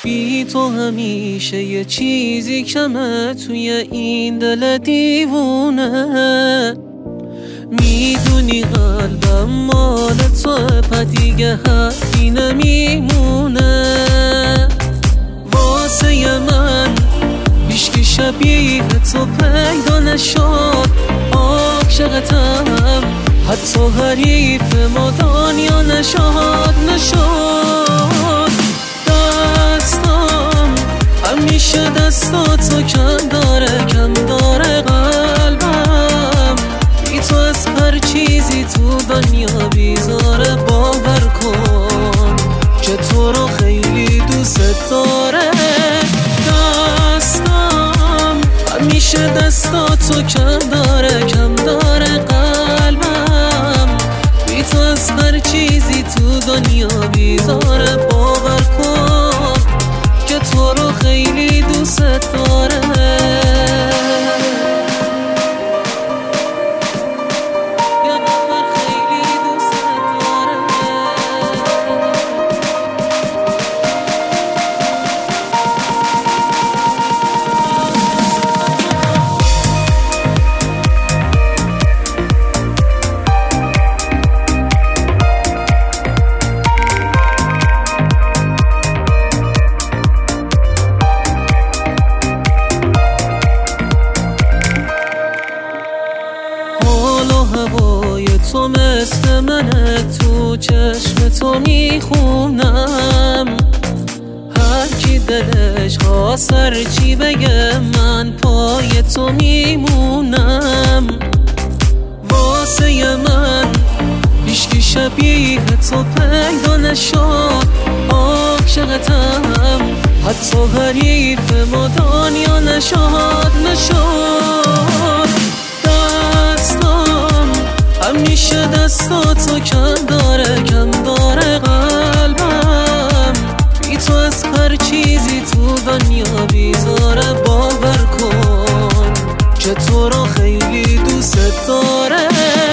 بی تو همیشه یه چیزی کمه توی این دل دیوونه. میدونی قلبم مال توه، پدیگه حرفی نمیمونه. واسه من هیچکی شبیه تو پیدا نشد. عاشقتم حتی حریف ما دنیا نشد. دستم همیشه دستاتو کم داره قلبم. بی تو از هر چیزی تو دنیا بیزاره. باور کن که تو رو خیلی دوست داره. دستم همیشه دستاتو کم داره قلبم. بی تو از هر چیزی تو دنیا بیزاره. باور کن که تو رو خیلی دوست داره. هوای تو مثل منه، تو چشم تو میخونم. هر کی دلش خواست هر چی بگه، من پای تو میمونم. واسه من هیچکی شبیه تو پیدا نشد. عاشقتم حتی حریف ما دنیا نشد. همیشه دستاتو کم داره قلبم. بی تو از هر چیزی تو دنیا بیزاره. باور کن که تو رو خیلی دوست داره.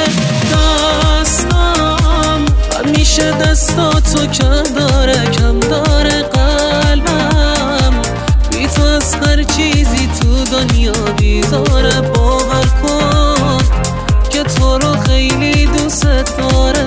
دستم همیشه دستاتو کم داره قلبم. بی تو از هر چیزی تو دنیا بیزاره. باور کن که تو رو خیلی دوست داره.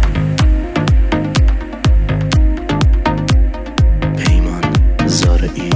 پیمان زارعی